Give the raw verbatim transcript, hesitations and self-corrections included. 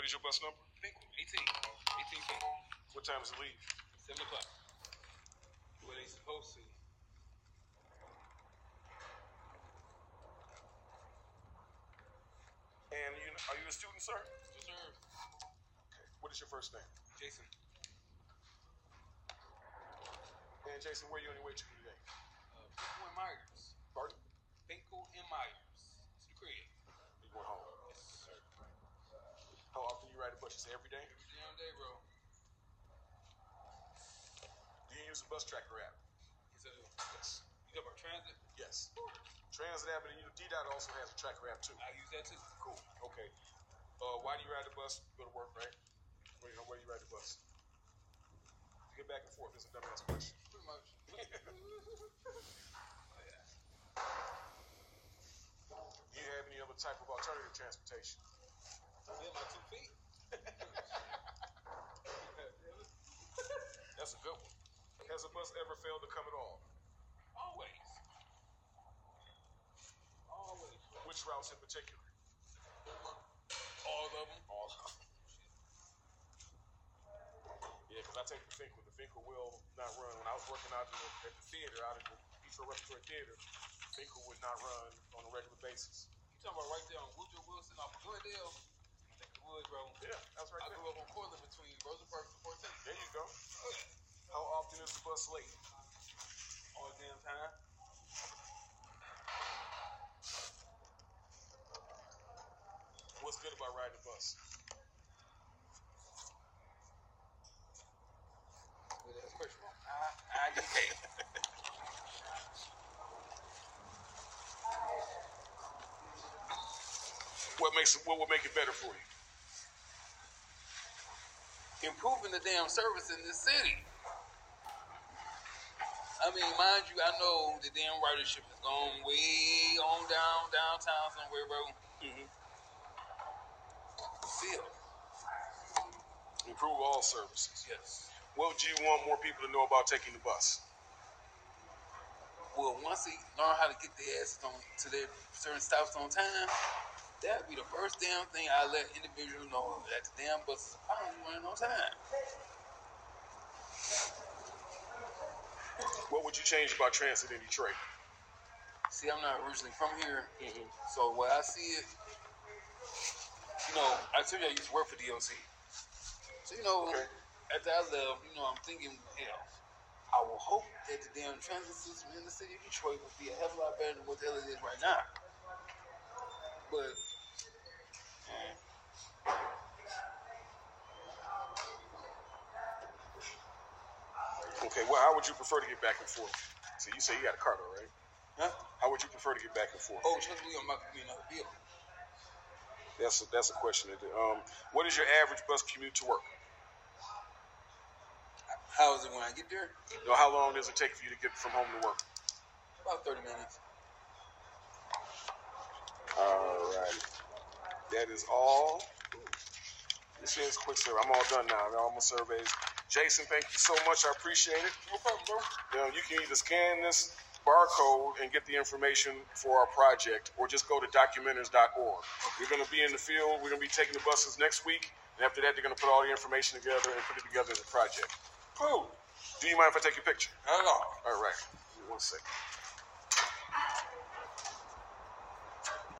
What is your bus number? Finkel, eighteen. eighteen Finkel. What time does it leave? seven o'clock. Where they supposed to. And you, are you a student, sir? Yes, sir. Okay. What is your first name? Jason. And Jason, where are you on your way to today? Uh, Finkel and Myers. Pardon? Finkel and Myers. It's the crib. You going home? Yes, sir. How often do you ride the bus? You say every day? Every damn day, bro. Do you use the bus tracker app? Yes, I do. Yes. You talk about transit? Yes. Transit app, and you know, D DOT also has a tracker app too. I use that too. Cool. Okay. Uh, why do you ride the bus? Go to work, right? Where, you know, where do you ride the bus? To get back and forth. This is a dumbass question. Pretty much. Do you have any other type of alternative transportation? Yeah, my two feet. That's a good one. Has a bus ever failed to come at all? Always. Always. Which routes in particular? All of them. All of them. Yeah, because I take the Finkel. The Finkel will not run. When I was working out in the, at the theater, out at the Detroit Respiratory Theater, Finkel would not run on a regular basis. You talking about right there on Woodrow Wilson off of Glendale? I think it would, bro. Yeah, that's right I there. grew up on Cortland between Rosa Parks and fourteenth. There you go. Oh, yeah. How often is the bus late? All the damn time. What's good about riding the bus? Good ass question. I, I get paid. What makes it? What will make it better for you? Improving the damn service in this city. I mean, mind you, I know the damn ridership is going way on down downtown somewhere, bro. Mm-hmm. Still, Improve all services. yes. What would you want more people to know about taking the bus? Well, once they learn how to get their asses on to their certain stops on time, that'd be the first damn thing I let individuals know that the damn bus is probably running on time. What would you change about transit in Detroit? See, I'm not originally from here, Mm-hmm. so when I see it, you know, I told you I used to work for D O C. So, you know, Okay. after I left, you know, I'm thinking, hell, I will hope that the damn transit system in the city of Detroit will be a hell of a lot better than what the hell it is right now. But, eh, Okay. Well, how would you prefer to get back and forth? So you say you got a car, though, right? huh? How would you prefer to get back and forth? Oh, trust me, I'm about to be another deal. That's a, that's a question. That, um, what is your average bus commute to work? How is it when I get there? You know, how long does it take for you to get from home to work? About thirty minutes. All right. That is all. This is quick survey. I'm all done now. All my surveys. Jason, thank you so much. I appreciate it. No problem, bro. You know, you can either scan this barcode and get the information for our project, or just go to documenters dot org. We're going to be in the field. We're going to be taking the buses next week, and after that, they're going to put all the information together and put it together as a project. Cool. Do you mind if I take your picture? Not at all. All right. Give me one second.